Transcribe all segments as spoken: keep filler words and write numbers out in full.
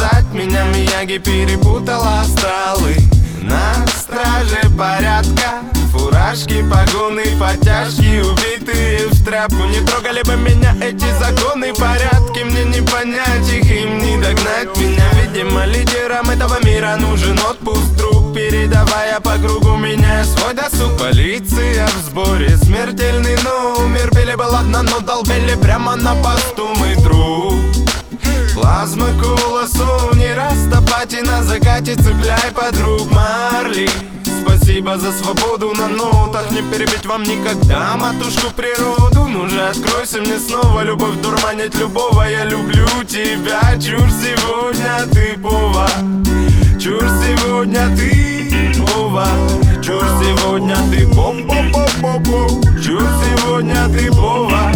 достать меня, Мияги перепутала астралы. На страже порядка, фуражки, погоны, подтяжки, убитые в тряпку. Не трогали бы меня эти законы, порядки. Мне не понять их, им не догнать меня. Видимо, лидерам этого мира нужен отпуск, друг, передавая по кругу меня свой досуг. Полиция в сборе, смертельный номер. Били бы ладно, но долбили прямо на посту, мой друг. Плазма, кола, не растопать и на закате цепляй подруг. Марли, спасибо за свободу на нотах. Не перебить вам никогда матушку природу. Ну же, откройся мне снова, любовь дурманит любого. Я люблю тебя, чур сегодня ты повар. Чур сегодня ты повар. Чур сегодня ты поп-поп-поп-поп. Чур сегодня ты повар.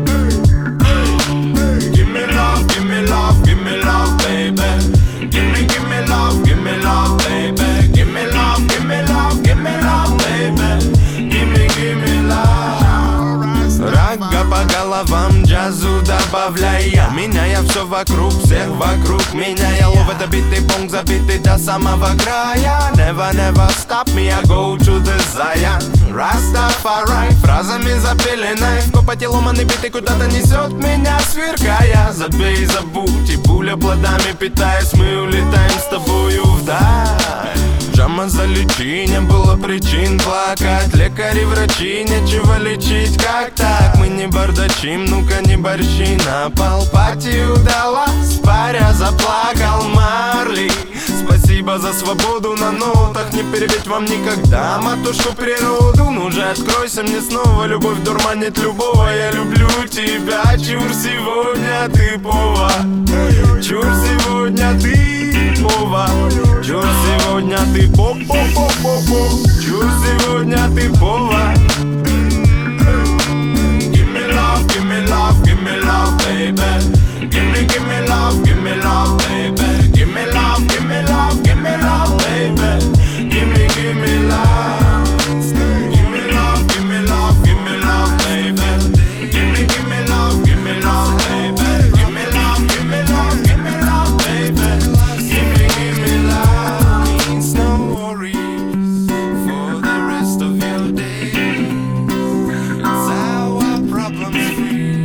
По головам джазу добавляя, меняя все вокруг, всех вокруг меня. Я ловлю добитый понг, забитый до самого края. Never, never stop me, I go to the Zion. Rastafari, фразами запеленной. В копоте ломаный битый куда-то несет меня, сверкая. Забей, забудь, и пуля плодами питаясь, мы улетаем с тобою вдаль. Джама залечи, не было причин плакать. Лекари, врачи, нечего лечить, как так? Мы не бардачим, ну-ка не борщи на пол. Пати удалась, паря заплакал Марли. Спасибо за свободу на нотах, не перебить вам никогда матушку природу. Ну же, откройся мне снова, любовь дурманит любого. Я люблю тебя, чур сегодня ты повар. Чур сегодня ты повар. Чур сегодня ты поп-поп-поп-поп. Чур сегодня ты повар. Give me love, give me love, give me love, baby. Give me, give me love, give me love, baby. Give me love, give me love, give me love, baby. Give me, give me love. Give me love, give me love, give me love, baby. Give me, give me love, give me love, baby. Give me love, give me love, give me love, baby. Give me, give me love. Means no worries for the rest of your day. It's our problems free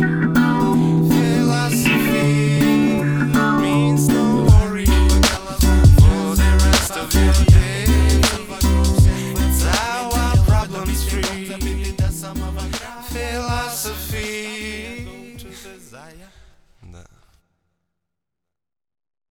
philosophy. Means no worries for the rest of your day. It's our problems free philosophy. Да.